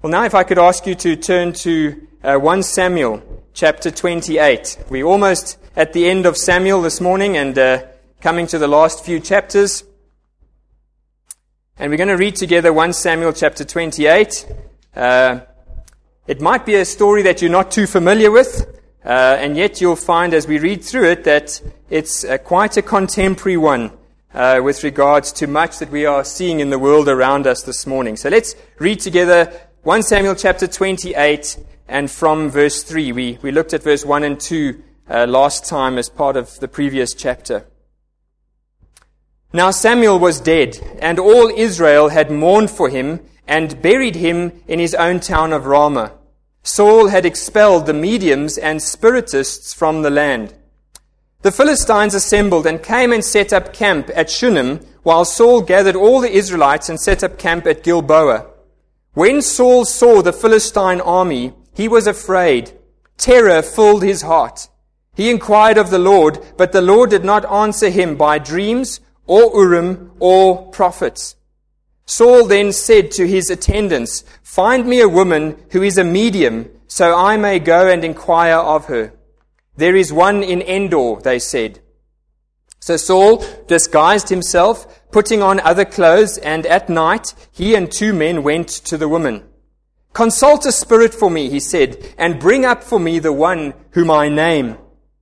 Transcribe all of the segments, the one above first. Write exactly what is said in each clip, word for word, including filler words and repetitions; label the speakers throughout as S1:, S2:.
S1: Well, now if I could ask you to turn to uh, First Samuel chapter twenty-eight. We're almost at the end of Samuel this morning and uh, coming to the last few chapters. And we're going to read together First Samuel chapter twenty-eight. Uh, it might be a story that you're not too familiar with, uh, and yet you'll find as we read through it that it's uh, quite a contemporary one uh, with regards to much that we are seeing in the world around us this morning. So let's read together First Samuel chapter twenty-eight, and from verse three. We, we looked at verse one and two uh, last time as part of the previous chapter. Now Samuel was dead, and all Israel had mourned for him, and buried him in his own town of Ramah. Saul had expelled the mediums and spiritists from the land. The Philistines assembled and came and set up camp at Shunem, while Saul gathered all the Israelites and set up camp at Gilboa. When Saul saw the Philistine army, he was afraid. Terror filled his heart. He inquired of the Lord, but the Lord did not answer him by dreams or Urim or prophets. Saul then said to his attendants, "Find me a woman who is a medium, so I may go and inquire of her." "There is one in Endor," they said. So Saul disguised himself, putting on other clothes, and at night he and two men went to the woman. "Consult a spirit for me," he said, "and bring up for me the one whom I name."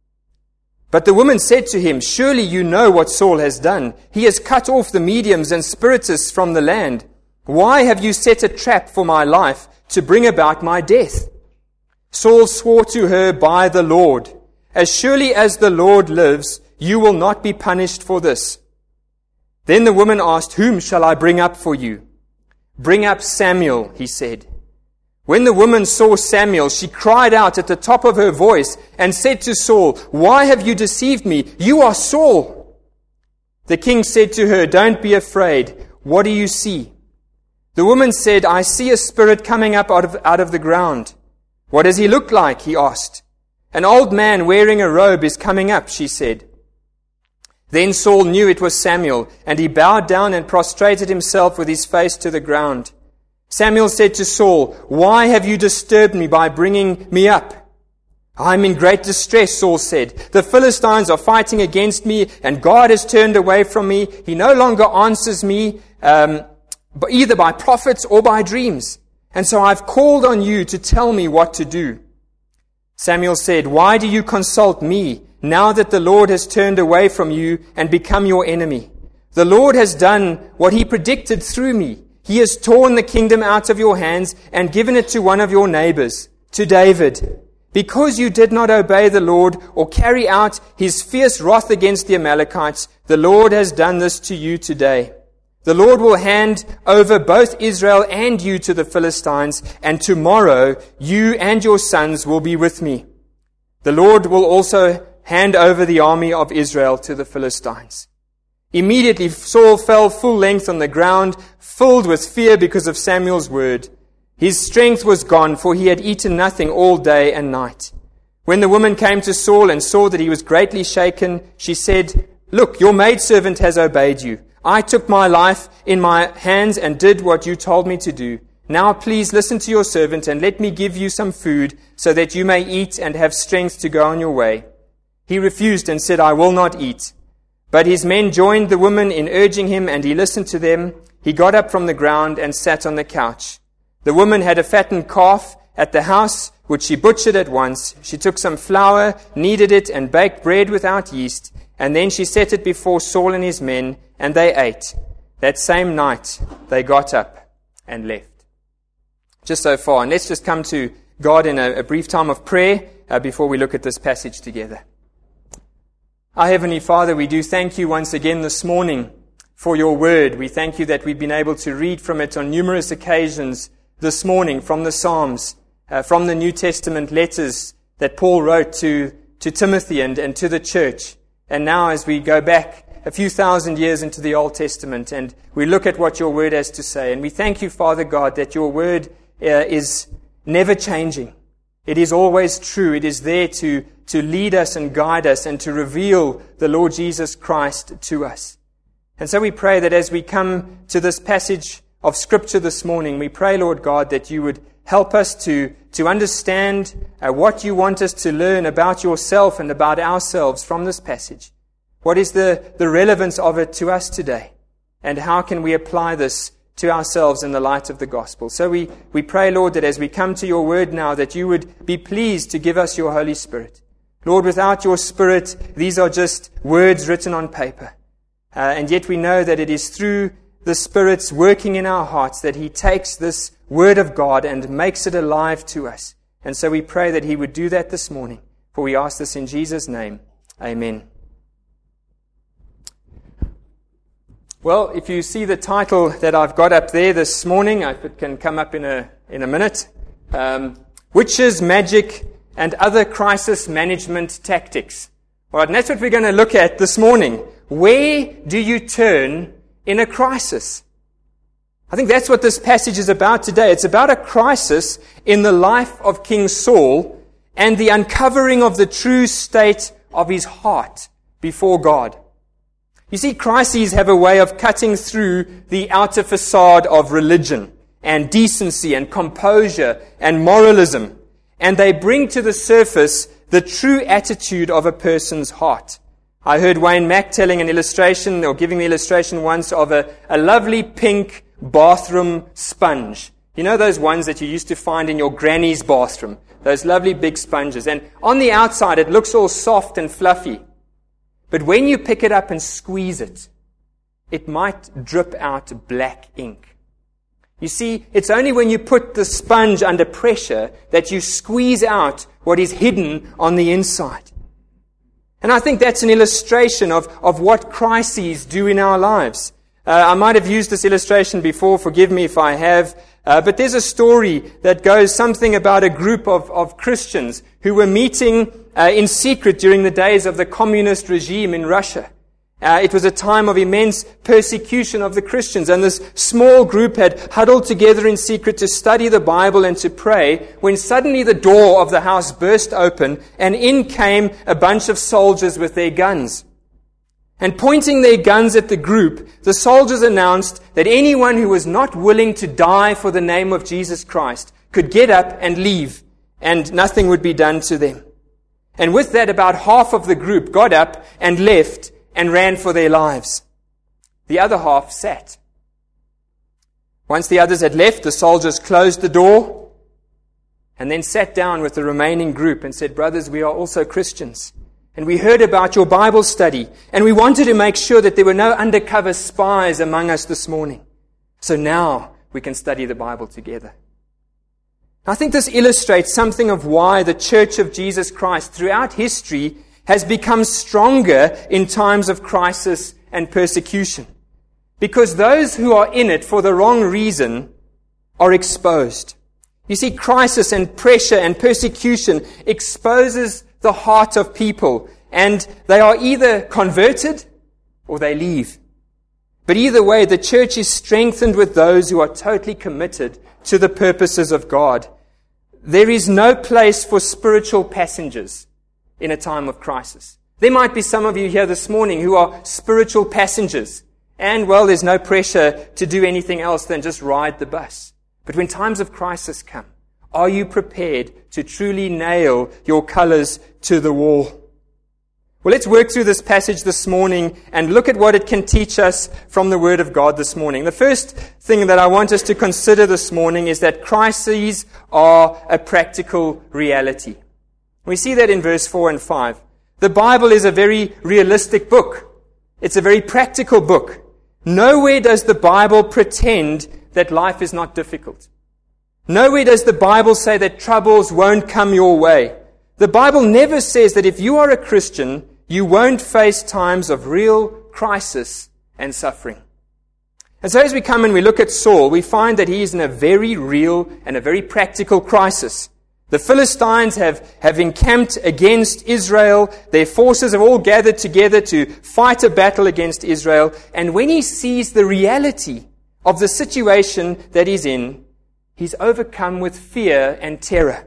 S1: But the woman said to him, "Surely you know what Saul has done. He has cut off the mediums and spiritists from the land. Why have you set a trap for my life to bring about my death?" Saul swore to her by the Lord, "As surely as the Lord lives, you will not be punished for this." Then the woman asked, "Whom shall I bring up for you?" "Bring up Samuel," he said. When the woman saw Samuel, she cried out at the top of her voice and said to Saul, "Why have you deceived me? You are Saul." The king said to her, "Don't be afraid. What do you see?" The woman said, "I see a spirit coming up out of, out of the ground." "What does he look like?" he asked. "An old man wearing a robe is coming up," she said. Then Saul knew it was Samuel, and he bowed down and prostrated himself with his face to the ground. Samuel said to Saul, "Why have you disturbed me by bringing me up?" "I'm in great distress," Saul said. "The Philistines are fighting against me, and God has turned away from me. He no longer answers me, um, either by prophets or by dreams. And so I've called on you to tell me what to do." Samuel said, "Why do you consult me, now that the Lord has turned away from you and become your enemy? The Lord has done what he predicted through me. He has torn the kingdom out of your hands and given it to one of your neighbors, to David. Because you did not obey the Lord or carry out his fierce wrath against the Amalekites, the Lord has done this to you today. The Lord will hand over both Israel and you to the Philistines, and tomorrow you and your sons will be with me. The Lord will also hand over the army of Israel to the Philistines." Immediately Saul fell full length on the ground, filled with fear because of Samuel's word. His strength was gone, for he had eaten nothing all day and night. When the woman came to Saul and saw that he was greatly shaken, she said, "Look, your maidservant has obeyed you. I took my life in my hands and did what you told me to do. Now please listen to your servant and let me give you some food so that you may eat and have strength to go on your way." He refused and said, "I will not eat." But his men joined the woman in urging him, and he listened to them. He got up from the ground and sat on the couch. The woman had a fattened calf at the house, which she butchered at once. She took some flour, kneaded it, and baked bread without yeast. And then she set it before Saul and his men, and they ate. That same night, they got up and left. Just so far. And let's just come to God in a, a brief time of prayer uh, before we look at this passage together. Our Heavenly Father, we do thank you once again this morning for your word. We thank you that we've been able to read from it on numerous occasions this morning, from the Psalms, uh, from the New Testament letters that Paul wrote to, to Timothy and, and to the church. And now as we go back a few thousand years into the Old Testament and we look at what your word has to say. And we thank you, Father God, that your word uh, is never changing. It is always true. It is there to, to lead us and guide us and to reveal the Lord Jesus Christ to us. And so we pray that as we come to this passage of Scripture this morning, we pray, Lord God, that you would help us to, to understand uh, what you want us to learn about yourself and about ourselves from this passage. What is the, the relevance of it to us today? And how can we apply this to ourselves in the light of the gospel? So we, we pray, Lord, that as we come to your word now, that you would be pleased to give us your Holy Spirit. Lord, without your Spirit, these are just words written on paper. Uh, and yet we know that it is through the Spirit's working in our hearts that he takes this word of God and makes it alive to us. And so we pray that he would do that this morning. For we ask this in Jesus' name. Amen. Well, if you see the title that I've got up there this morning, if it can come up in a in a minute, um, Witches, Magic, and Other Crisis Management Tactics. All right, and that's what we're going to look at this morning. Where do you turn in a crisis? I think that's what this passage is about today. It's about a crisis in the life of King Saul and the uncovering of the true state of his heart before God. You see, crises have a way of cutting through the outer facade of religion and decency and composure and moralism, and they bring to the surface the true attitude of a person's heart. I heard Wayne Mack telling an illustration, or giving the illustration once, of a, a lovely pink bathroom sponge. You know those ones that you used to find in your granny's bathroom? Those lovely big sponges. And on the outside it looks all soft and fluffy. But when you pick it up and squeeze it, it might drip out black ink. You see, it's only when you put the sponge under pressure that you squeeze out what is hidden on the inside. And I think that's an illustration of, of what crises do in our lives. Uh, I might have used this illustration before, forgive me if I have, uh, but there's a story that goes something about a group of, of Christians who were meeting uh, in secret during the days of the communist regime in Russia. Uh, it was a time of immense persecution of the Christians, and this small group had huddled together in secret to study the Bible and to pray, when suddenly the door of the house burst open, and in came a bunch of soldiers with their guns. And pointing their guns at the group, the soldiers announced that anyone who was not willing to die for the name of Jesus Christ could get up and leave, and nothing would be done to them. And with that, about half of the group got up and left and ran for their lives. The other half sat. Once the others had left, the soldiers closed the door and then sat down with the remaining group and said, "Brothers, we are also Christians. And we heard about your Bible study, and we wanted to make sure that there were no undercover spies among us this morning. So now we can study the Bible together." I think this illustrates something of why the Church of Jesus Christ throughout history has become stronger in times of crisis and persecution. Because those who are in it for the wrong reason are exposed. You see, crisis and pressure and persecution exposes the heart of people, and they are either converted or they leave. But either way, the church is strengthened with those who are totally committed to the purposes of God. There is no place for spiritual passengers in a time of crisis. There might be some of you here this morning who are spiritual passengers, and well, there's no pressure to do anything else than just ride the bus. But when times of crisis come, are you prepared to truly nail your colors to the wall? Well, let's work through this passage this morning and look at what it can teach us from the Word of God this morning. The first thing that I want us to consider this morning is that crises are a practical reality. We see that in verse four and five. The Bible is a very realistic book. It's a very practical book. Nowhere does the Bible pretend that life is not difficult. Nowhere does the Bible say that troubles won't come your way. The Bible never says that if you are a Christian, you won't face times of real crisis and suffering. And so as we come and we look at Saul, we find that he is in a very real and a very practical crisis. The Philistines have, have encamped against Israel. Their forces have all gathered together to fight a battle against Israel. And when he sees the reality of the situation that he's in, he's overcome with fear and terror.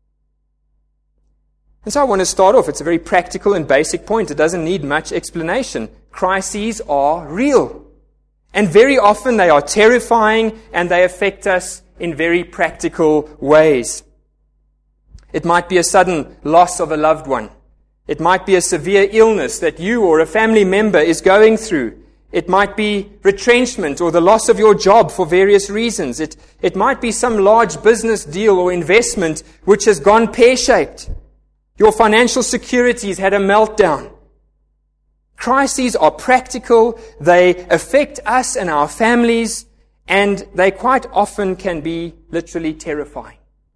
S1: And so I want to start off. It's a very practical and basic point. It doesn't need much explanation. Crises are real. And very often they are terrifying and they affect us in very practical ways. It might be a sudden loss of a loved one. It might be a severe illness that you or a family member is going through. It might be retrenchment or the loss of your job for various reasons. It, it might be some large business deal or investment which has gone pear-shaped. Your financial securities had a meltdown. Crises are practical. They affect us and our families, and they quite often can be literally terrifying.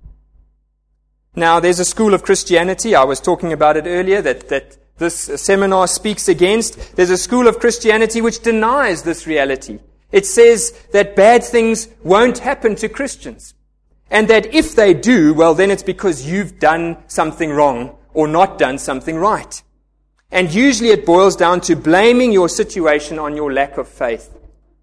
S1: Now, there's a school of Christianity, I was talking about it earlier, that, that this seminar speaks against. There's a school of Christianity which denies this reality. It says that bad things won't happen to Christians. And that if they do, well, then it's because you've done something wrong or not done something right. And usually it boils down to blaming your situation on your lack of faith.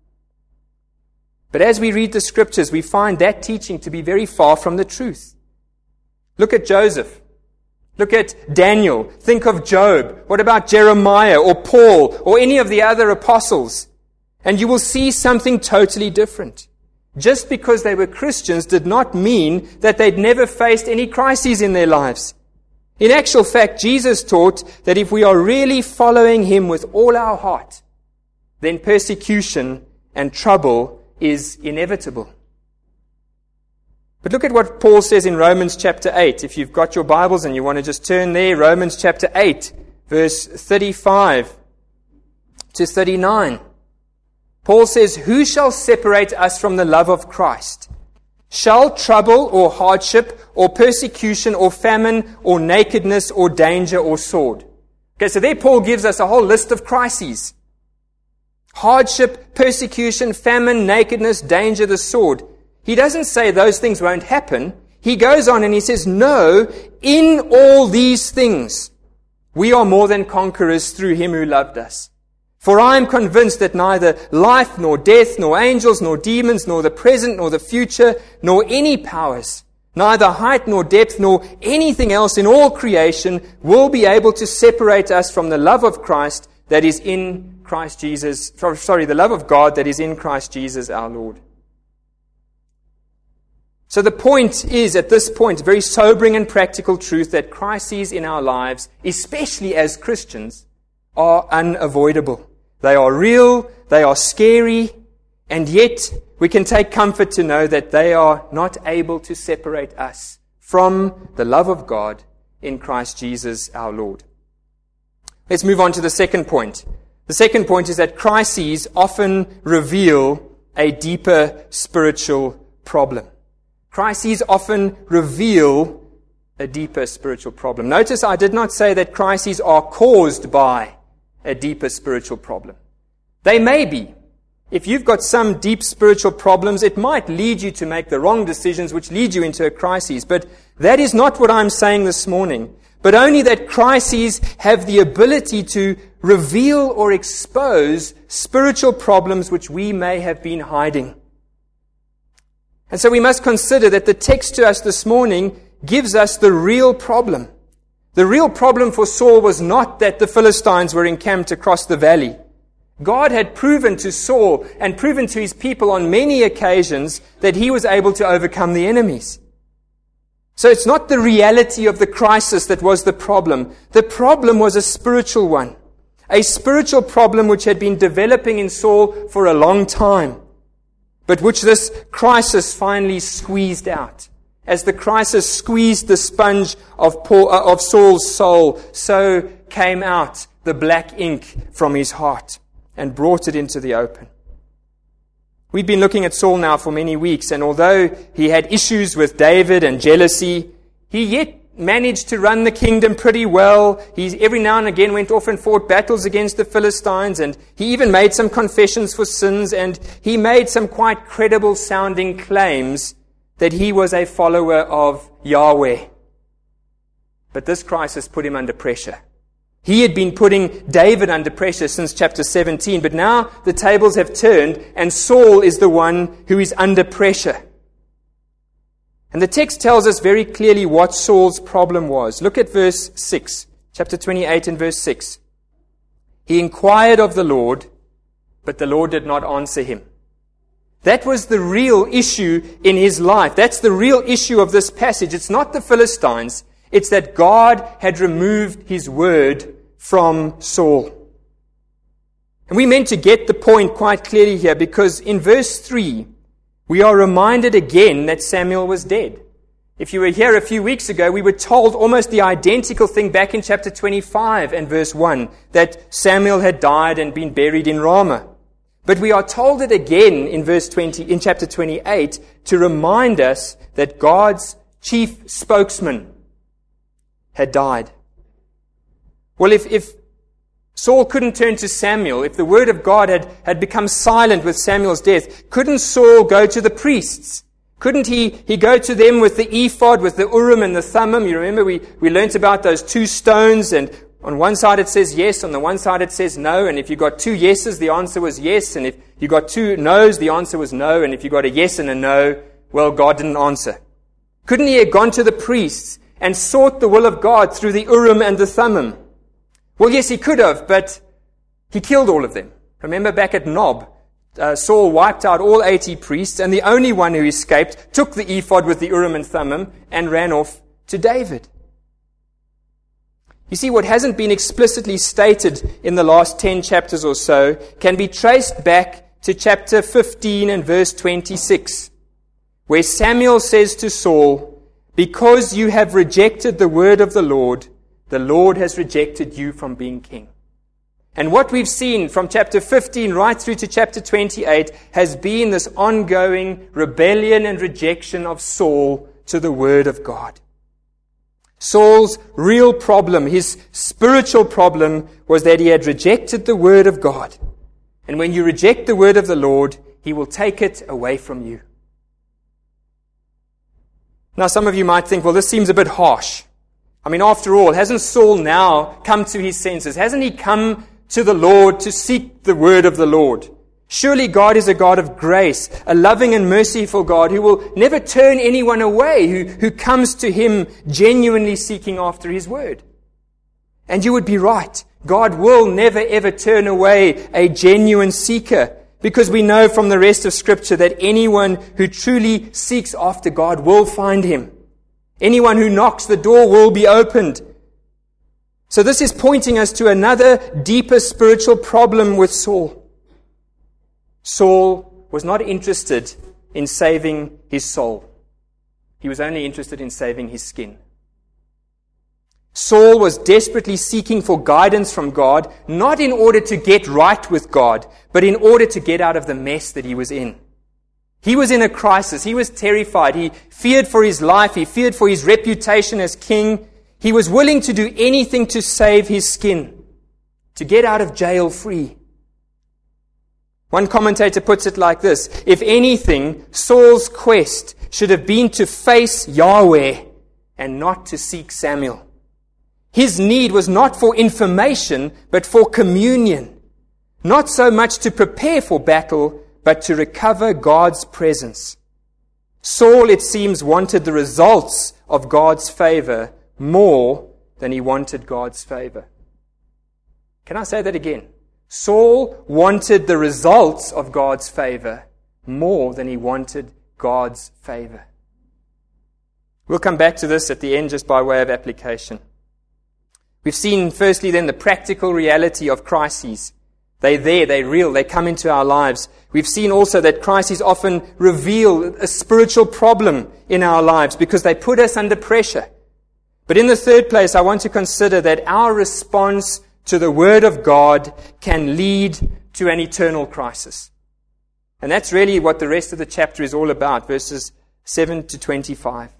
S1: But as we read the scriptures, we find that teaching to be very far from the truth. Look at Joseph. Look at Daniel. Think of Job. What about Jeremiah or Paul or any of the other apostles? And you will see something totally different. Just because they were Christians did not mean that they'd never faced any crises in their lives. In actual fact, Jesus taught that if we are really following Him with all our heart, then persecution and trouble is inevitable. But look at what Paul says in Romans chapter eight. If you've got your Bibles and you want to just turn there, Romans chapter eight, verse thirty-five to thirty-nine. Paul says, "Who shall separate us from the love of Christ? Shall trouble or hardship or persecution or famine or nakedness or danger or sword?" Okay, so there Paul gives us a whole list of crises. Hardship, persecution, famine, nakedness, danger, the sword. He doesn't say those things won't happen. He goes on and he says, no, in all these things, we are more than conquerors through Him who loved us. For I am convinced that neither life, nor death, nor angels, nor demons, nor the present, nor the future, nor any powers, neither height nor depth, nor anything else in all creation will be able to separate us from the love of Christ that is in Christ Jesus, sorry, the love of God that is in Christ Jesus our Lord. So the point is, at this point, a very sobering and practical truth that crises in our lives, especially as Christians, are unavoidable. They are real, they are scary, and yet we can take comfort to know that they are not able to separate us from the love of God in Christ Jesus our Lord. Let's move on to the second point. The second point is that crises often reveal a deeper spiritual problem. Crises often reveal a deeper spiritual problem. Notice I did not say that crises are caused by a deeper spiritual problem. They may be. If you've got some deep spiritual problems, it might lead you to make the wrong decisions, which lead you into a crisis. But that is not what I'm saying this morning. But only that crises have the ability to reveal or expose spiritual problems which we may have been hiding. And so we must consider that the text to us this morning gives us the real problem. The real problem for Saul was not that the Philistines were encamped across the valley. God had proven to Saul and proven to his people on many occasions that he was able to overcome the enemies. So it's not the reality of the crisis that was the problem. The problem was a spiritual one. A spiritual problem which had been developing in Saul for a long time, but which this crisis finally squeezed out. As the crisis squeezed the sponge of Paul, uh, of Saul's soul, so came out the black ink from his heart and brought it into the open. We've been looking at Saul now for many weeks, and although he had issues with David and jealousy, he yet managed to run the kingdom pretty well. He every now and again went off and fought battles against the Philistines, and he even made some confessions for sins, and he made some quite credible sounding claims that he was a follower of Yahweh. But this crisis put him under pressure. He had been putting David under pressure since chapter seventeen, but now the tables have turned and Saul is the one who is under pressure. And the text tells us very clearly what Saul's problem was. Look at verse six, chapter twenty-eight and verse six. He inquired of the Lord, but the Lord did not answer him. That was the real issue in his life. That's the real issue of this passage. It's not the Philistines. It's that God had removed his word from Saul. And we meant to get the point quite clearly here, because in verse three, we are reminded again that Samuel was dead. If you were here a few weeks ago, we were told almost the identical thing back in chapter twenty-five and verse one, that Samuel had died and been buried in Ramah. But we are told it again in verse twenty, in chapter twenty-eight, to remind us that God's chief spokesman had died. Well, if, if Saul couldn't turn to Samuel, if the word of God had, had become silent with Samuel's death, couldn't Saul go to the priests? Couldn't he, he go to them with the ephod, with the Urim and the Thummim? You remember we, we learnt about those two stones, and on one side it says yes, on the one side it says no, and if you got two yeses, the answer was yes, and if you got two no's, the answer was no, and if you got a yes and a no, well, God didn't answer. Couldn't he have gone to the priests and sought the will of God through the Urim and the Thummim? Well, yes, he could have, but he killed all of them. Remember back at Nob, uh, Saul wiped out all eighty priests, and the only one who escaped took the ephod with the Urim and Thummim and ran off to David. You see, what hasn't been explicitly stated in the last ten chapters or so can be traced back to chapter fifteen and verse twenty-six, where Samuel says to Saul, "Because you have rejected the word of the Lord, the Lord has rejected you from being king." And what we've seen from chapter fifteen right through to chapter twenty-eight has been this ongoing rebellion and rejection of Saul to the word of God. Saul's real problem, his spiritual problem, was that he had rejected the word of God. And when you reject the word of the Lord, he will take it away from you. Now, some of you might think, well, this seems a bit harsh. I mean, after all, hasn't Saul now come to his senses? Hasn't he come to the Lord to seek the word of the Lord? Surely God is a God of grace, a loving and merciful God who will never turn anyone away who, who comes to him genuinely seeking after his word. And you would be right. God will never ever turn away a genuine seeker, because we know from the rest of Scripture that anyone who truly seeks after God will find him. Anyone who knocks, the door will be opened. So this is pointing us to another deeper spiritual problem with Saul. Saul was not interested in saving his soul. He was only interested in saving his skin. Saul was desperately seeking for guidance from God, not in order to get right with God, but in order to get out of the mess that he was in. He was in a crisis. He was terrified. He feared for his life. He feared for his reputation as king. He was willing to do anything to save his skin, to get out of jail free. One commentator puts it like this: if anything, Saul's quest should have been to face Yahweh and not to seek Samuel. His need was not for information, but for communion. Not so much to prepare for battle, but to recover God's presence. Saul, it seems, wanted the results of God's favor more than he wanted God's favor. Can I say that again? Saul wanted the results of God's favor more than he wanted God's favor. We'll come back to this at the end just by way of application. We've seen firstly then the practical reality of crises. They're there, they're real, they come into our lives. We've seen also that crises often reveal a spiritual problem in our lives because they put us under pressure. But in the third place, I want to consider that our response to the Word of God can lead to an eternal crisis. And that's really what the rest of the chapter is all about, verses seven to twenty-five.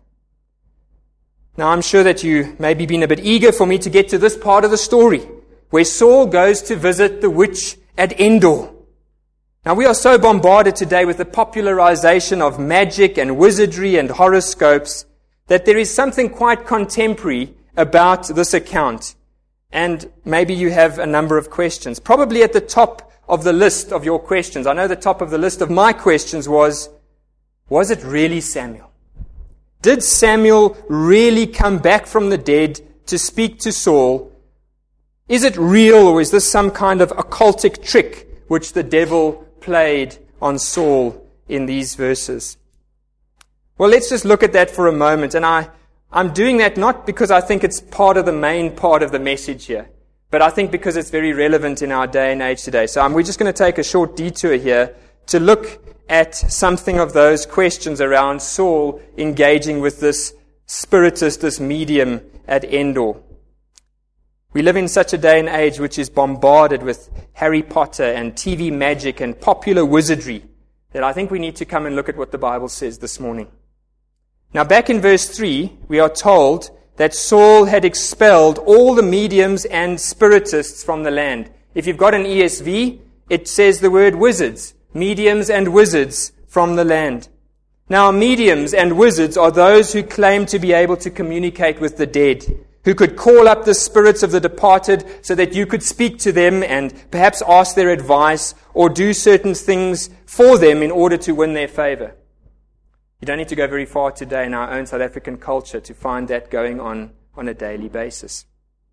S1: Now, I'm sure that you maybe been a bit eager for me to get to this part of the story, where Saul goes to visit the witch at Endor. Now, we are so bombarded today with the popularization of magic and wizardry and horoscopes that there is something quite contemporary about this account. And maybe you have a number of questions. Probably at the top of the list of your questions, I know the top of the list of my questions was, was it really Samuel? Did Samuel really come back from the dead to speak to Saul? Is it real, or is this some kind of occultic trick which the devil played on Saul in these verses. Well, let's just look at that for a moment. And I, I'm doing that not because I think it's part of the main part of the message here, but I think because it's very relevant in our day and age today. So um, we're just going to take a short detour here to look at something of those questions around Saul engaging with this spiritist, this medium at Endor. We live in such a day and age which is bombarded with Harry Potter and T V magic and popular wizardry that I think we need to come and look at what the Bible says this morning. Now, back in verse three, we are told that Saul had expelled all the mediums and spiritists from the land. If you've got an E S V, it says the word wizards, mediums and wizards from the land. Now, mediums and wizards are those who claim to be able to communicate with the dead, who could call up the spirits of the departed so that you could speak to them and perhaps ask their advice or do certain things for them in order to win their favor. You don't need to go very far today in our own South African culture to find that going on on a daily basis.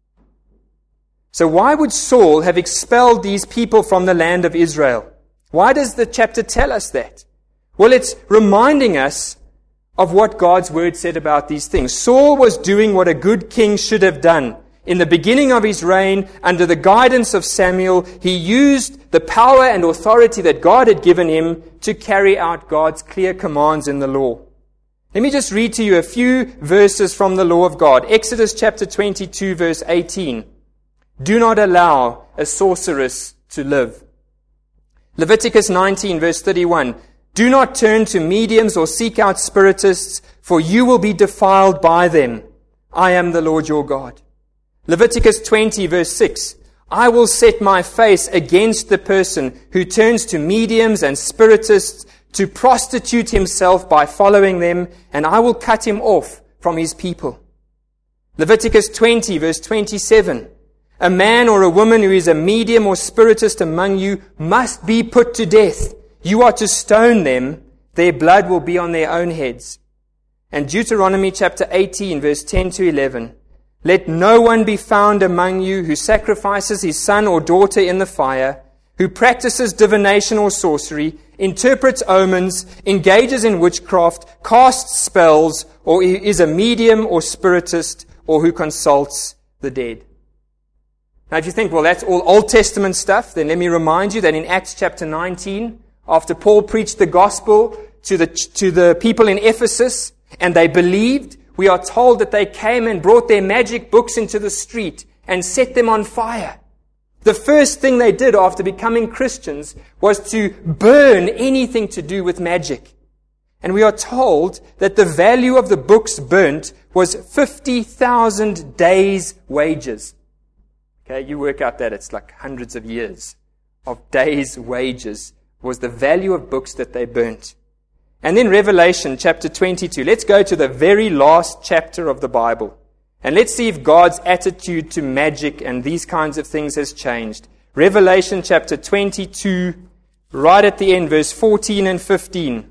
S1: So why would Saul have expelled these people from the land of Israel? Why does the chapter tell us that? Well, it's reminding us of what God's word said about these things. Saul was doing what a good king should have done. In the beginning of his reign, under the guidance of Samuel, he used the power and authority that God had given him to carry out God's clear commands in the law. Let me just read to you a few verses from the law of God. Exodus chapter twenty-two, verse eighteen. Do not allow a sorceress to live. Leviticus nineteen, verse thirty-one. Do not turn to mediums or seek out spiritists, for you will be defiled by them. I am the Lord your God. Leviticus twenty, verse six. I will set my face against the person who turns to mediums and spiritists to prostitute himself by following them, and I will cut him off from his people. Leviticus twenty, verse twenty-seven. A man or a woman who is a medium or spiritist among you must be put to death. You are to stone them. Their blood will be on their own heads. And Deuteronomy chapter eighteen, verse ten to eleven. Let no one be found among you who sacrifices his son or daughter in the fire, who practices divination or sorcery, interprets omens, engages in witchcraft, casts spells, or is a medium or spiritist, or who consults the dead. Now, if you think, well, that's all Old Testament stuff, then let me remind you that in Acts chapter nineteen, after Paul preached the gospel to the, to the people in Ephesus, and they believed, we are told that they came and brought their magic books into the street and set them on fire. The first thing they did after becoming Christians was to burn anything to do with magic. And we are told that the value of the books burnt was fifty thousand days' wages. Okay, you work out that it's like hundreds of years of days' wages was the value of books that they burnt. And then Revelation chapter twenty-two. Let's go to the very last chapter of the Bible. And let's see if God's attitude to magic and these kinds of things has changed. Revelation chapter twenty-two, right at the end, verse fourteen and fifteen.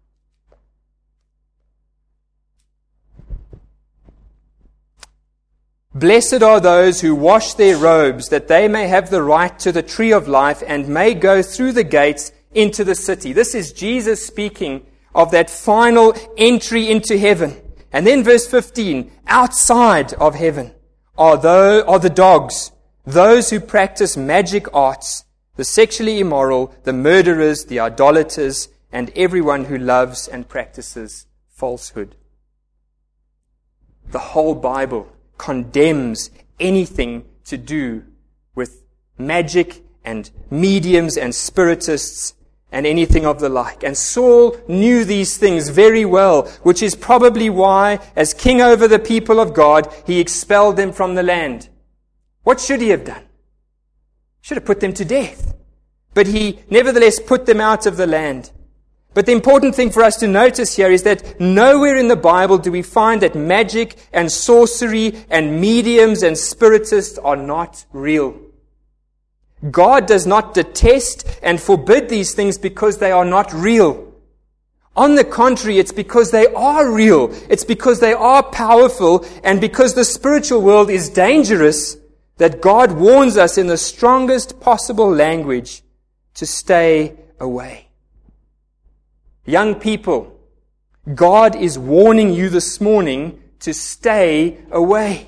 S1: Blessed are those who wash their robes, that they may have the right to the tree of life and may go through the gates into the city. This is Jesus speaking of that final entry into heaven. And then verse fifteen, outside of heaven are, those, are the dogs, those who practice magic arts, the sexually immoral, the murderers, the idolaters, and everyone who loves and practices falsehood. The whole Bible condemns anything to do with magic and mediums and spiritists and anything of the like. And Saul knew these things very well, which is probably why, as king over the people of God, he expelled them from the land. What should he have done? Should have put them to death. But he nevertheless put them out of the land. But the important thing for us to notice here is that nowhere in the Bible do we find that magic and sorcery and mediums and spiritists are not real. God does not detest and forbid these things because they are not real. On the contrary, it's because they are real. It's because they are powerful, and because the spiritual world is dangerous that God warns us in the strongest possible language to stay away. Young people, God is warning you this morning to stay away.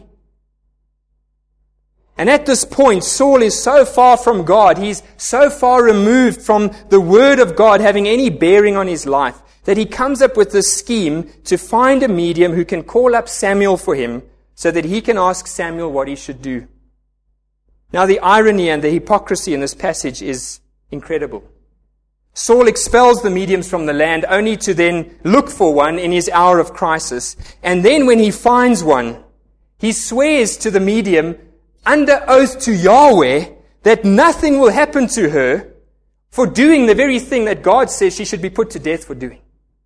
S1: And at this point, Saul is so far from God, he's so far removed from the Word of God having any bearing on his life, that he comes up with this scheme to find a medium who can call up Samuel for him so that he can ask Samuel what he should do. Now, the irony and the hypocrisy in this passage is incredible. Saul expels the mediums from the land only to then look for one in his hour of crisis. And then when he finds one, he swears to the medium under oath to Yahweh that nothing will happen to her for doing the very thing that God says she should be put to death for doing.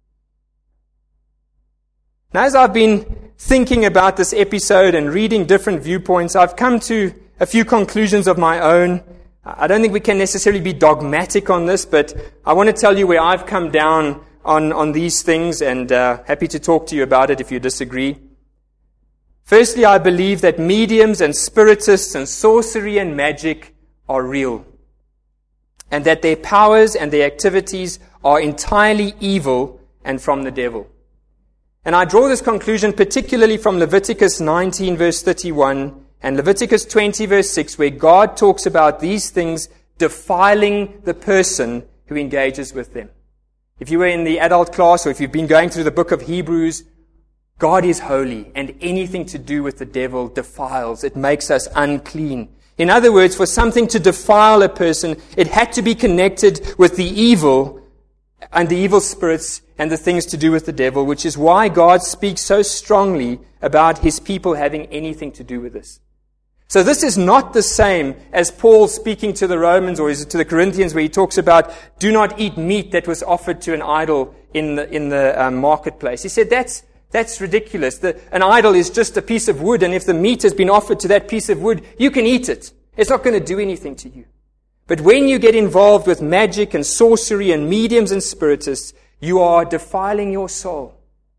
S1: Now, as I've been thinking about this episode and reading different viewpoints, I've come to a few conclusions of my own. I don't think we can necessarily be dogmatic on this, but I want to tell you where I've come down on, on these things, and uh, happy to talk to you about it if you disagree. Firstly, I believe that mediums and spiritists and sorcery and magic are real, and that their powers and their activities are entirely evil and from the devil. And I draw this conclusion particularly from Leviticus nineteen verse thirty-one and Leviticus twenty verse six, where God talks about these things defiling the person who engages with them. If you were in the adult class, or if you've been going through the book of Hebrews, God is holy, and anything to do with the devil defiles. It makes us unclean. In other words, for something to defile a person, it had to be connected with the evil and the evil spirits and the things to do with the devil, which is why God speaks so strongly about his people having anything to do with this. So this is not the same as Paul speaking to the Romans or is it to the Corinthians, where he talks about do not eat meat that was offered to an idol in the, in the um, marketplace. He said that's That's ridiculous. The, an idol is just a piece of wood, and if the meat has been offered to that piece of wood, you can eat it. It's not going to do anything to you. But when you get involved with magic and sorcery and mediums and spiritists, you are defiling your soul.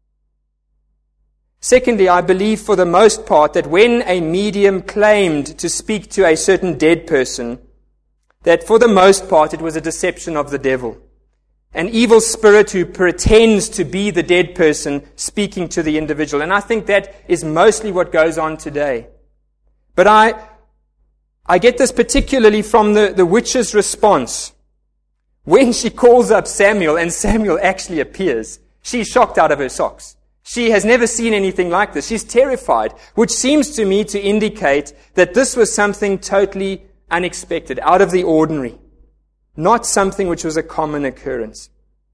S1: Secondly, I believe for the most part that when a medium claimed to speak to a certain dead person, that for the most part it was a deception of the devil. An evil spirit who pretends to be the dead person speaking to the individual. And I think that is mostly what goes on today. But I I get this particularly from the, the witch's response. When she calls up Samuel and Samuel actually appears, she's shocked out of her socks. She has never seen anything like this. She's terrified, which seems to me to indicate that this was something totally unexpected, out of the ordinary. Not something which was a common occurrence.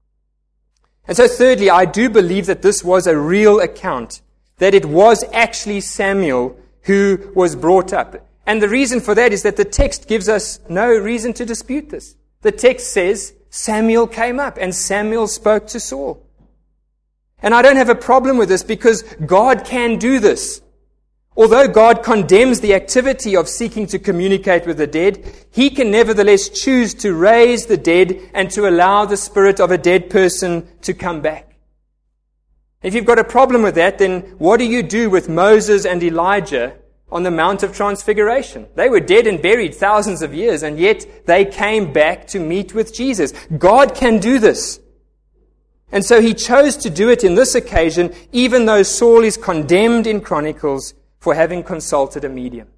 S1: And so thirdly, I do believe that this was a real account, that it was actually Samuel who was brought up. And the reason for that is that the text gives us no reason to dispute this. The text says Samuel came up and Samuel spoke to Saul. And I don't have a problem with this because God can do this. Although God condemns the activity of seeking to communicate with the dead, He can nevertheless choose to raise the dead and to allow the spirit of a dead person to come back. If you've got a problem with that, then what do you do with Moses and Elijah on the Mount of Transfiguration? They were dead and buried thousands of years, and yet they came back to meet with Jesus. God can do this. And so He chose to do it in this occasion, even though Saul is condemned in Chronicles for having consulted a medium.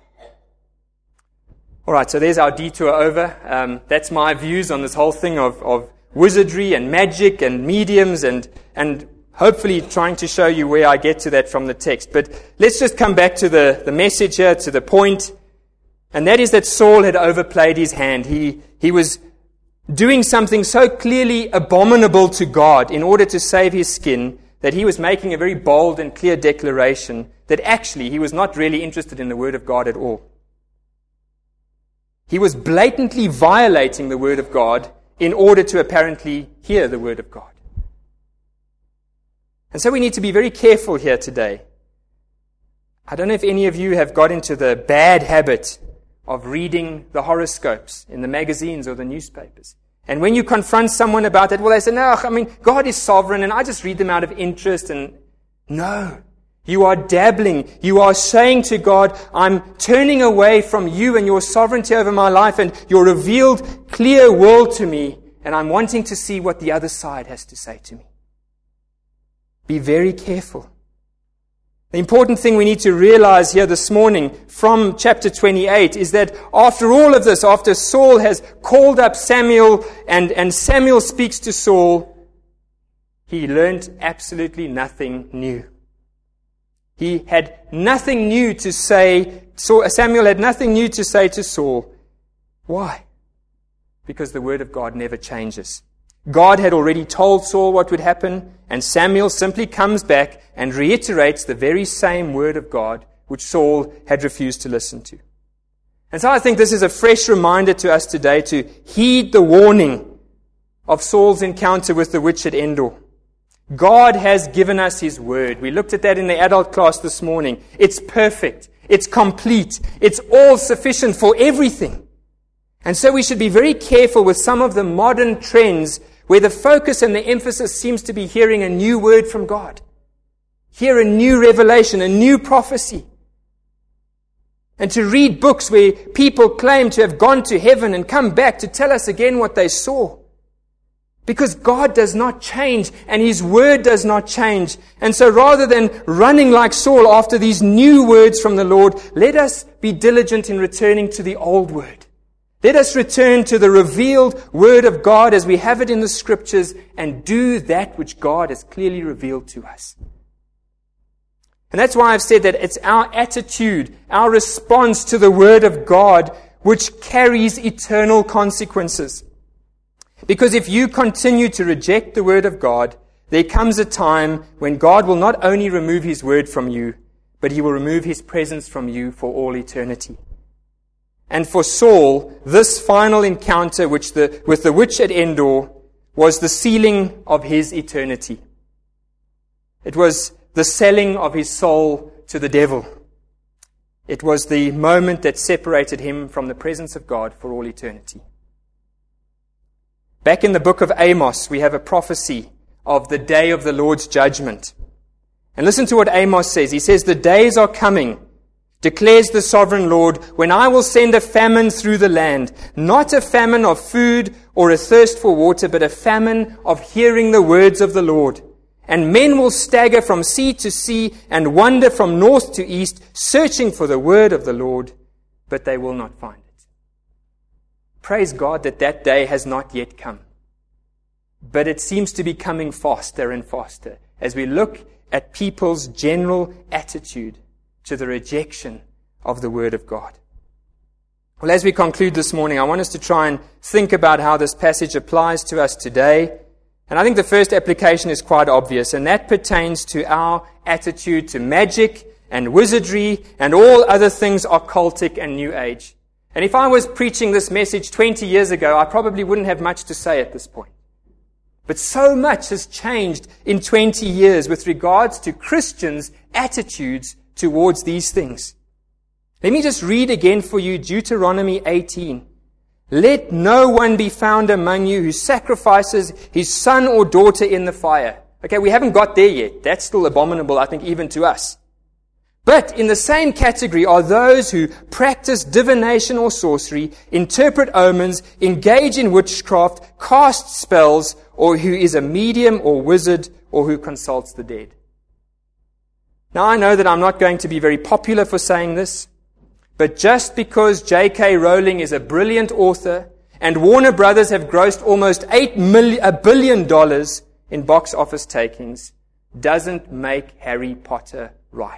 S1: All right, so there's our detour over. Um, that's my views on this whole thing of, of wizardry and magic and mediums, and and hopefully trying to show you where I get to that from the text. But let's just come back to the, the message here, to the point, and that is that Saul had overplayed his hand. He he was doing something so clearly abominable to God in order to save his skin, that he was making a very bold and clear declaration that actually he was not really interested in the Word of God at all. He was blatantly violating the Word of God in order to apparently hear the Word of God. And so we need to be very careful here today. I don't know if any of you have got into the bad habit of reading the horoscopes in the magazines or the newspapers. And when you confront someone about that, well, they say, no, I mean, God is sovereign and I just read them out of interest. And no, You are dabbling. You are saying to God, I'm turning away from you and your sovereignty over my life and your revealed clear world to me, and I'm wanting to see what the other side has to say to me. Be very careful. The important thing we need to realize here this morning from chapter twenty-eight is that after all of this, after Saul has called up Samuel and, and Samuel speaks to Saul, he learned absolutely nothing new. He had nothing new to say. Samuel had nothing new to say to Saul. Why? Because the word of God never changes. God had already told Saul what would happen, and Samuel simply comes back and reiterates the very same word of God which Saul had refused to listen to. And so I think this is a fresh reminder to us today to heed the warning of Saul's encounter with the witch at Endor. God has given us His word. We looked at that in the adult class this morning. It's perfect. It's complete. It's all sufficient for everything. And so we should be very careful with some of the modern trends where the focus and the emphasis seems to be hearing a new word from God. Hear a new revelation, a new prophecy. And to read books where people claim to have gone to heaven and come back to tell us again what they saw. Because God does not change and His word does not change. And so rather than running like Saul after these new words from the Lord, let us be diligent in returning to the old word. Let us return to the revealed word of God as we have it in the scriptures and do that which God has clearly revealed to us. And that's why I've said that it's our attitude, our response to the word of God which carries eternal consequences. Because if you continue to reject the word of God, there comes a time when God will not only remove His word from you, but He will remove His presence from you for all eternity. And for Saul, this final encounter which the, with the witch at Endor was the sealing of his eternity. It was the selling of his soul to the devil. It was the moment that separated him from the presence of God for all eternity. Back in the book of Amos, we have a prophecy of the day of the Lord's judgment. And listen to what Amos says. He says, "The days are coming, declares the sovereign Lord, when I will send a famine through the land, not a famine of food or a thirst for water, but a famine of hearing the words of the Lord. And men will stagger from sea to sea and wander from north to east, searching for the word of the Lord, but they will not find it." Praise God that that day has not yet come. But it seems to be coming faster and faster as we look at people's general attitude to the rejection of the Word of God. Well, as we conclude this morning, I want us to try and think about how this passage applies to us today. And I think the first application is quite obvious, and that pertains to our attitude to magic and wizardry and all other things occultic and New Age. And if I was preaching this message twenty years ago, I probably wouldn't have much to say at this point. But so much has changed in twenty years with regards to Christians' attitudes towards these things. Let me just read again for you Deuteronomy eighteen. "Let no one be found among you who sacrifices his son or daughter in the fire." Okay, we haven't got there yet. That's still abominable, I think, even to us. But in the same category are those who practice divination or sorcery, interpret omens, engage in witchcraft, cast spells, or who is a medium or wizard, or who consults the dead. Now, I know that I'm not going to be very popular for saying this, but just because J K Rowling is a brilliant author and Warner Brothers have grossed almost eight million, a billion dollars in box office takings, doesn't make Harry Potter right.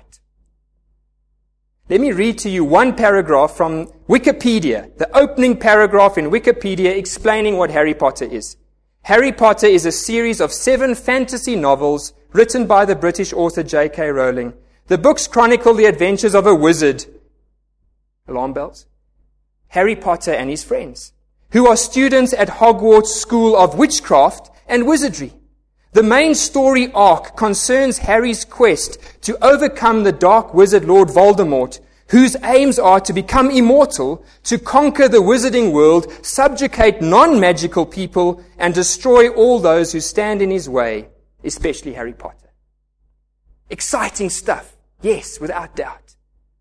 S1: Let me read to you one paragraph from Wikipedia, the opening paragraph in Wikipedia explaining what Harry Potter is. Harry Potter is a series of seven fantasy novels written by the British author J K Rowling. The books chronicle the adventures of a wizard, alarm bells, Harry Potter and his friends, who are students at Hogwarts School of Witchcraft and Wizardry. The main story arc concerns Harry's quest to overcome the dark wizard Lord Voldemort, whose aims are to become immortal, to conquer the wizarding world, subjugate non-magical people, and destroy all those who stand in his way, especially Harry Potter. Exciting stuff. Yes, without doubt.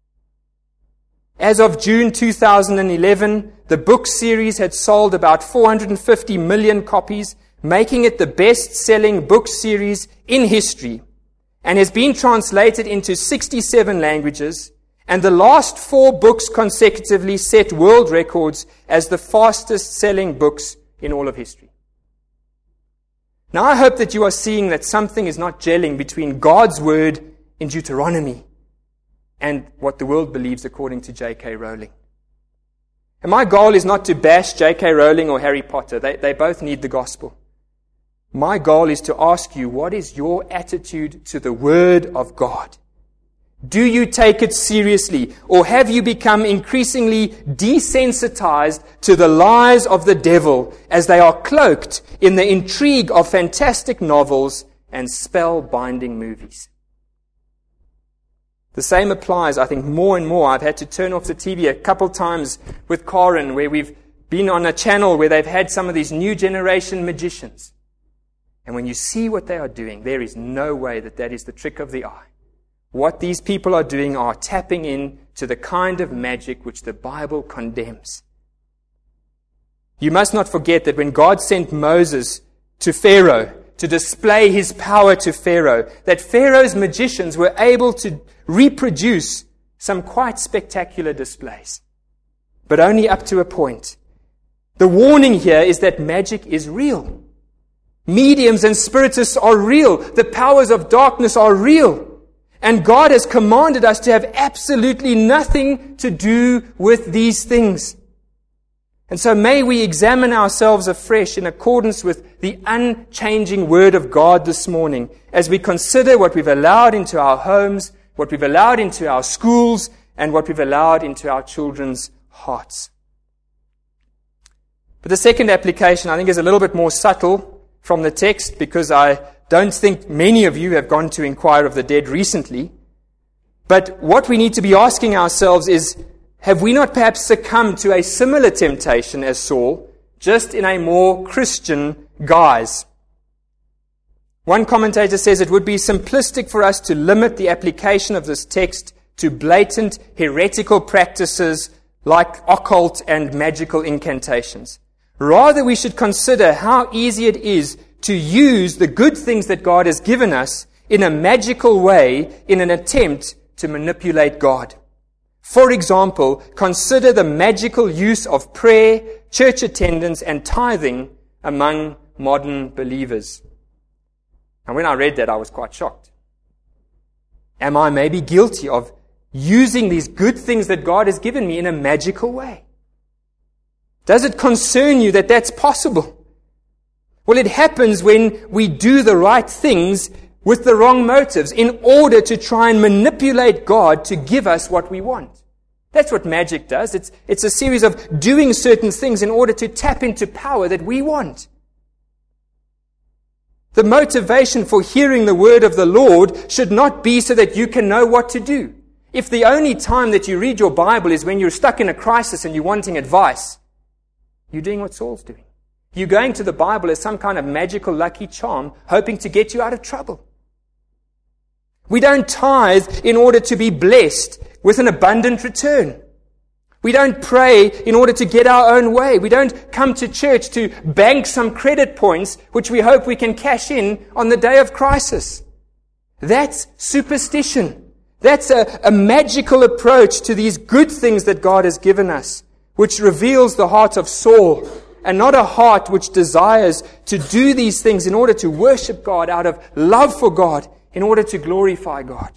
S1: As of June two thousand eleven, the book series had sold about four hundred fifty million copies, making it the best-selling book series in history, and has been translated into sixty-seven languages, and the last four books consecutively set world records as the fastest-selling books in all of history. Now, I hope that you are seeing that something is not gelling between God's word in Deuteronomy and what the world believes according to J K Rowling. And my goal is not to bash J K Rowling or Harry Potter. They, they both need the gospel. My goal is to ask you, what is your attitude to the Word of God? Do you take it seriously, or have you become increasingly desensitized to the lies of the devil as they are cloaked in the intrigue of fantastic novels and spell-binding movies? The same applies, I think, more and more. I've had to turn off the T V a couple times with Karen, where we've been on a channel where they've had some of these new generation magicians. And when you see what they are doing, there is no way that that is the trick of the eye. What these people are doing are tapping in to the kind of magic which the Bible condemns. You must not forget that when God sent Moses to Pharaoh to display his power to Pharaoh, that Pharaoh's magicians were able to reproduce some quite spectacular displays, but only up to a point. The warning here is that magic is real. Mediums and spiritists are real. The powers of darkness are real. And God has commanded us to have absolutely nothing to do with these things. And so may we examine ourselves afresh in accordance with the unchanging Word of God this morning as we consider what we've allowed into our homes, what we've allowed into our schools, and what we've allowed into our children's hearts. But the second application, I think, is a little bit more subtle from the text, because I don't think many of you have gone to inquire of the dead recently. But what we need to be asking ourselves is, have we not perhaps succumbed to a similar temptation as Saul, just in a more Christian guise? One commentator says it would be simplistic for us to limit the application of this text to blatant heretical practices like occult and magical incantations. Rather, we should consider how easy it is to use the good things that God has given us in a magical way in an attempt to manipulate God. For example, consider the magical use of prayer, church attendance, and tithing among modern believers. And when I read that, I was quite shocked. Am I maybe guilty of using these good things that God has given me in a magical way? Does it concern you that that's possible? Well, it happens when we do the right things with the wrong motives in order to try and manipulate God to give us what we want. That's what magic does. It's, it's a series of doing certain things in order to tap into power that we want. The motivation for hearing the word of the Lord should not be so that you can know what to do. If the only time that you read your Bible is when you're stuck in a crisis and you're wanting advice, you're doing what Saul's doing. You're going to the Bible as some kind of magical lucky charm, hoping to get you out of trouble. We don't tithe in order to be blessed with an abundant return. We don't pray in order to get our own way. We don't come to church to bank some credit points which we hope we can cash in on the day of crisis. That's superstition. That's a, a magical approach to these good things that God has given us, which reveals the heart of Saul, and not a heart which desires to do these things in order to worship God out of love for God, in order to glorify God.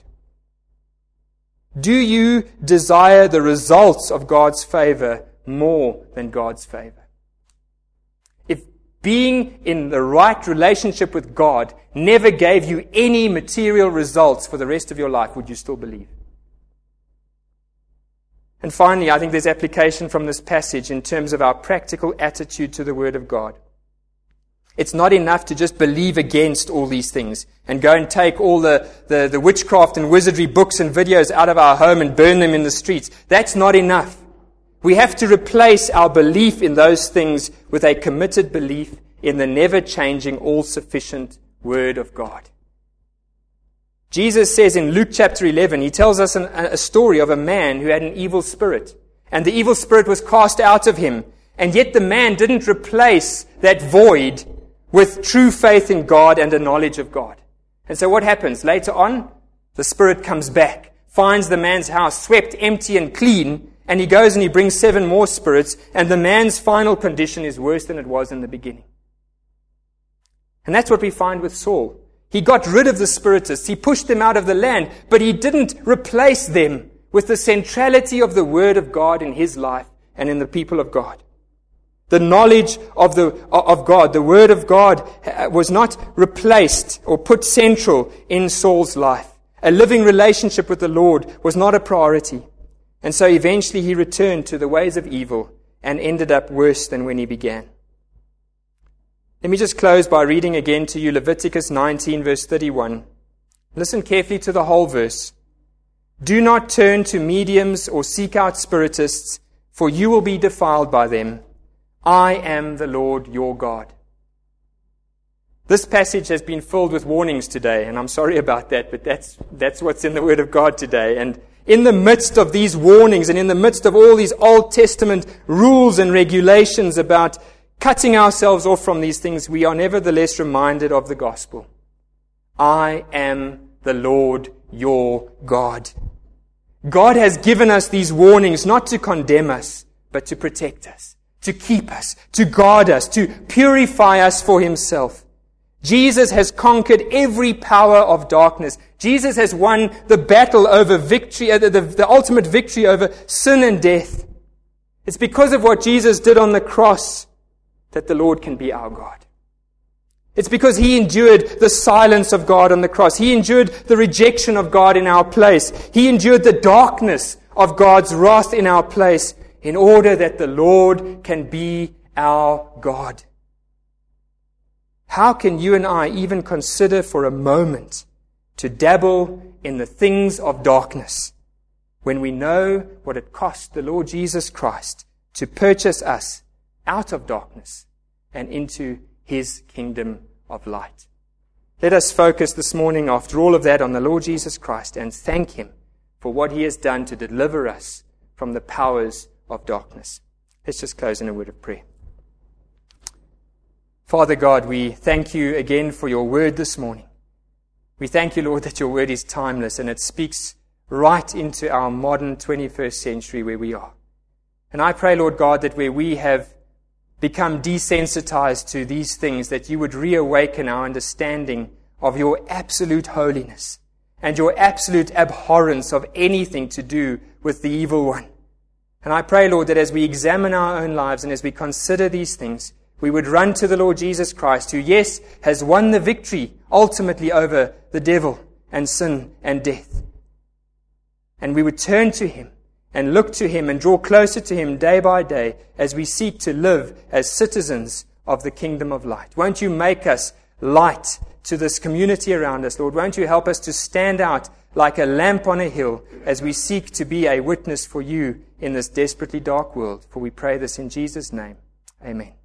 S1: Do you desire the results of God's favor more than God's favor? If being in the right relationship with God never gave you any material results for the rest of your life, would you still believe? And finally, I think there's application from this passage in terms of our practical attitude to the Word of God. It's not enough to just believe against all these things and go and take all the, the, the witchcraft and wizardry books and videos out of our home and burn them in the streets. That's not enough. We have to replace our belief in those things with a committed belief in the never-changing, all-sufficient Word of God. Jesus says in Luke chapter eleven, he tells us an, a story of a man who had an evil spirit. And the evil spirit was cast out of him. And yet the man didn't replace that void with true faith in God and a knowledge of God. And so what happens? Later on, the spirit comes back, finds the man's house swept empty and clean, and he goes and he brings seven more spirits, and the man's final condition is worse than it was in the beginning. And that's what we find with Saul. He got rid of the spiritists. He pushed them out of the land, but he didn't replace them with the centrality of the Word of God in his life and in the people of God. The knowledge of the of God, the Word of God, was not replaced or put central in Saul's life. A living relationship with the Lord was not a priority. And so eventually he returned to the ways of evil and ended up worse than when he began. Let me just close by reading again to you Leviticus nineteen, verse thirty-one. Listen carefully to the whole verse. Do not turn to mediums or seek out spiritists, for you will be defiled by them. I am the Lord your God. This passage has been filled with warnings today, and I'm sorry about that, but that's that's what's in the Word of God today. And in the midst of these warnings and in the midst of all these Old Testament rules and regulations about cutting ourselves off from these things, we are nevertheless reminded of the gospel. I am the Lord your God. God has given us these warnings not to condemn us, but to protect us, to keep us, to guard us, to purify us for himself. Jesus has conquered every power of darkness. Jesus has won the battle over victory, uh, the, the, the ultimate victory over sin and death. It's because of what Jesus did on the cross that the Lord can be our God. It's because he endured the silence of God on the cross. He endured the rejection of God in our place. He endured the darkness of God's wrath in our place in order that the Lord can be our God. How can you and I even consider for a moment to dabble in the things of darkness when we know what it cost the Lord Jesus Christ to purchase us out of darkness and into his kingdom of light? Let us focus this morning, after all of that, on the Lord Jesus Christ and thank him for what he has done to deliver us from the powers of darkness. Let's just close in a word of prayer. Father God, we thank you again for your word this morning. We thank you, Lord, that your word is timeless and it speaks right into our modern twenty-first century where we are. And I pray, Lord God, that where we have become desensitized to these things, that you would reawaken our understanding of your absolute holiness and your absolute abhorrence of anything to do with the evil one. And I pray, Lord, that as we examine our own lives and as we consider these things, we would run to the Lord Jesus Christ, who, yes, has won the victory ultimately over the devil and sin and death. And we would turn to him and look to him and draw closer to him day by day as we seek to live as citizens of the kingdom of light. Won't you make us light to this community around us, Lord? Won't you help us to stand out like a lamp on a hill as we seek to be a witness for you in this desperately dark world? For we pray this in Jesus' name. Amen.